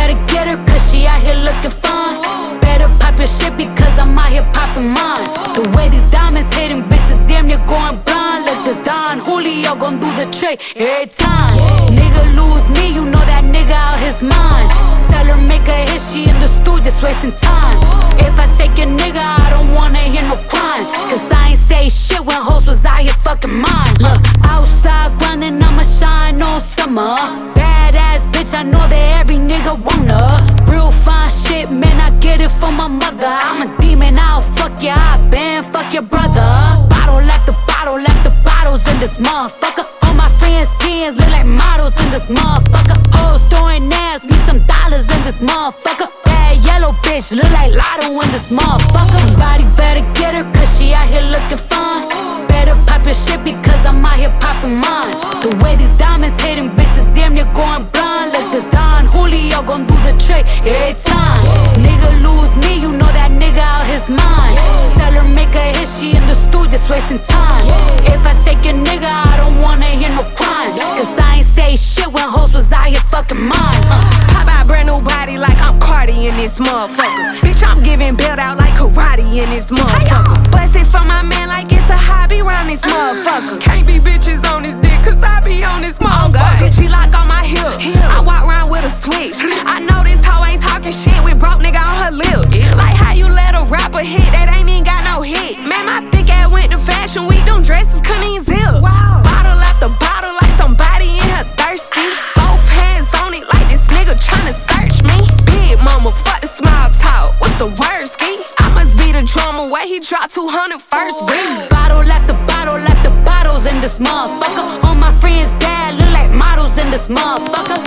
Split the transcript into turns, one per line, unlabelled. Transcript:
better get her, cause she out here looking fun. Better pop your shit because I'm out here popping mine. The way these diamonds hitting bitches damn near going blind. Like this Don Julio gon' do the trick every time. Nigga lose me, you know that nigga out his mind. Tell her make a hit, she in the stool just wasting time. If I take your nigga, I don't wanna hear no crying, cause I ain't say shit when hoes was out here fucking mine. Outside grinding, I'ma shine all summer. Badass bitch, I know that every nigga wanna. Real fine shit, man, I get it from my mother. I'm a demon, I'll fuck ya, I been fuck your brother. Bottle after bottles in this motherfucker. All my friends' teens look like models in this motherfucker. Hoes throwing ass, need some dollars in this motherfucker. Bad yellow bitch, look like Lotto in this motherfucker. Somebody better get her, cause she out here looking fun. Better pop your shit because I'm out here popping mine. The way these diamonds hitting bitches damn near going blind. Like this Don Julio gon' do the trick every time. Nigga lose me, you know that nigga out his mind. Tell her make a hit, she in the stool just wasting time. If I take your nigga, I don't wanna hear no crying, cause I ain't say shit when hoes was out here fucking mine.
Pop out brand new body like I'm Cardi in this motherfucker. Bitch, I'm giving build out like karate in this motherfucker. Bust it for my man like it's a hobby round this motherfucker. Can't be bitches on this dick, cause I be on this motherfucker. G-lock on my hip, I walk around with a switch. I know this hoe ain't talking shit with broke nigga on her lips. Like how you let a rapper hit that ain't even got no hits. Man, my thick ass went to Fashion Week, them dresses couldn't even zip. Bottle after bottle like somebody in here thirsty. Both hands on it like this nigga tryna search me. Big mama, fuck the small talk, what's the word, ski? I must be the drummer where he dropped 200 first beat.
Bottle after bottles in this motherfucker. All my friends bad, look like models in this motherfucker.